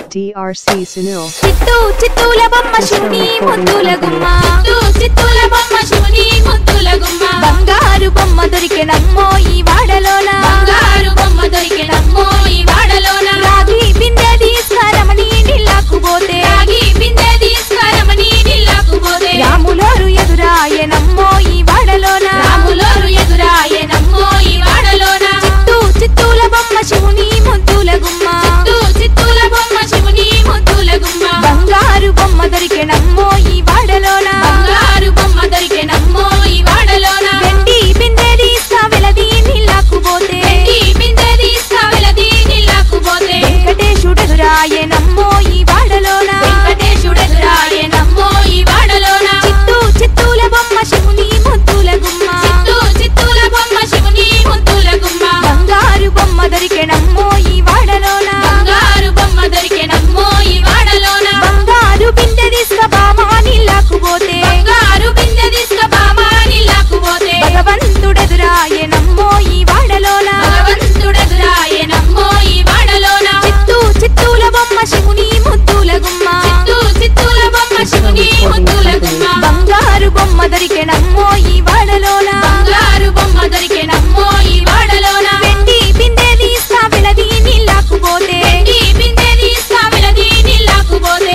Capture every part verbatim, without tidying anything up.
D R C Sunil. చిత్తూ చిత్తూల బొమ్మ శివుని ముద్దుల గుమ్మ చిత్తూ చిత్తూల బొమ్మ శివుని ముద్దుల గుమ్మ బంగారు బొమ్మ దొరికెనమ్మో ఈ వాడలోన బంగారు బొమ్మ దొరికెనమ్మో ఈ వాడలోన రాగి బిందె తీసుకురమని నీళ్ళకు పోతే రాగి బిందె తీసుకురమని నీళ్ళకు పోతే రాములోరు ఎదురాయనమ్మో ఈ వాడలోన రాములోరు ఎదురాయనమ్మో ఈ వాడలోన చిత్తూ చిత్తూల బొమ్మ శివుని ముద్దుల గుమ్మ చిత్తూ చిత్తూల బొమ్మ శివుని ముద్దుల గుమ్మ బంగారు బొమ్మ దొరికెనమ్మో ఈ వాడలోన బంగారు బొమ్మ దొరికెనమ్మో ఈ వాడలోన వెండి బిందె తీసుక వెలది నీళ్ళకు పోతే వెండి బిందె తీసుక వెలది నీళ్ళకు పోతే వెంకటేశుడెదురాయనమ్మో ఈ వాడలోన వెంకటేశుడెదురాయనమ్మో ఈ వాడలోన చిత్తూ చిత్తూల బొమ్మ శివుని ముద్దుల గుమ్మ చిత్తూ చిత్తూల బొమ్మ శివుని ముద్దుల గుమ్మ బంగారు బొమ్మ దొరికెనమ్మో ఈ వాడలోన బంగారు బొమ్మ దొరికెనమ్మో ఈ వాడలోన బంగారు బిందె తీసుక బామ నీళ్ళకు పోతే బంగారు బిందె తీసుక బామ నీళ్ళకు పోతే భగవంతుడెదురాయనమ్మో ఈ వాడలోన భగవంతుడెదురాయనమ్మో ఈ వాడలోన చిత్తూ చిత్తూల బొమ్మ శివుని ముద్దుల గుమ్మ చిత్తూ చిత్తూల బొమ్మ శివుని ముద్దుల గుమ్మ బంగారు బొమ్మ దొరికెనమ్మో ఈ వాడలోన బంగారు బొమ్మ దొరికెనమ్మో ఈ వాడలోన వెండి బిందె తీసుక వెలది నీళ్ళకు పోతే వెండి బిందె తీసుక వెలది నీళ్ళకు పోతే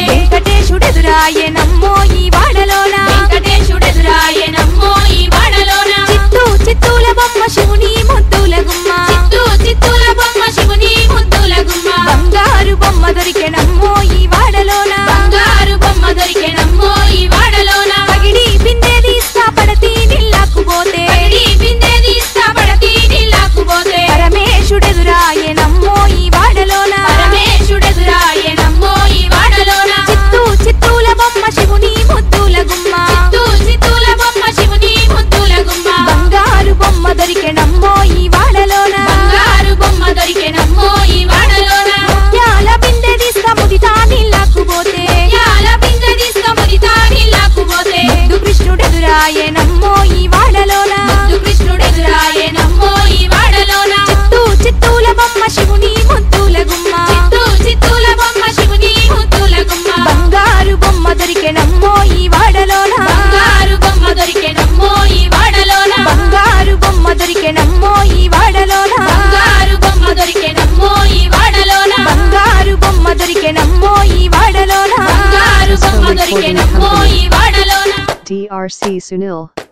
వెంకటేశుడెదురాయనమ్మో ఈ వాడలోన వెంకటేశుడెదురాయనమ్మో ఈ వాడలోన చిత్తూ చిత్తూల బొమ్మ శివుని ముద్దుల గుమ్మ చిత్తూ చిత్తూల బొమ్మ శివుని ముద్దుల గుమ్మ బంగారు బొమ్మ దొరికెనమ్మో ఈ వాడలోన బంగారు బొమ్మ దొరికెనమ్మో ఈ వాడలోన పగిడి బిందె తీసుక పడతి నీళ్ళకు పోతే పగిడి బిందె తీసుక పడతి నీళ్ళకు పోతే పరమేశుడెదురాయనమ్మో ఈ వాడలోన పరమేశుడెదురాయనమ్మో ఈ వాడలోన చిత్తూ చిత్తూల బొమ్మ శివుని ముద్దుల గుమ్మ చిత్తూ చిత్తూల బొమ్మ శివుని ముద్దుల గుమ్మ బంగారు బొమ్మ దొరికెనమ్మో ఈ వాడలోన బంగారు బొమ్మ దొరికెనమ్మో ఈ వాడలోన ముత్యాల బిందె తీసుక ముదితా నీళ్ళకు పోతే ముత్యాల బిందె తీసుక ముదితా నీళ్ళకు పోతే ముద్దు కృష్ణుడెదురాయనమ్మో ఈ వాడలోన ముద్దు కృష్ణుడెదురాయనమ్మో ఈ వాడలోన చిత్తూ చిత్తూల బొమ్మ శివుని ముద్దుల గుమ్మ చిత్తూ చిత్తూల బొమ్మ శివుని ముద్దుల గుమ్మ బంగారు బొమ్మ దొరికెనమ్మో ఈ వాడలోన బంగారు బొమ్మ దొరికెనమ్మో ఈ వాడలోన బంగారు బొమ్మ దొరికెనమ్మో ఈ వాడలోన బంగారు బొమ్మ దొరికెనమ్మో ఈ వాడలోన బంగారు బొమ్మ దొరికెనమ్మో ఈ వాడలోన బంగారు బొమ్మ దొరికెనమ్మో ఈ వాడలోన D R C Sunil.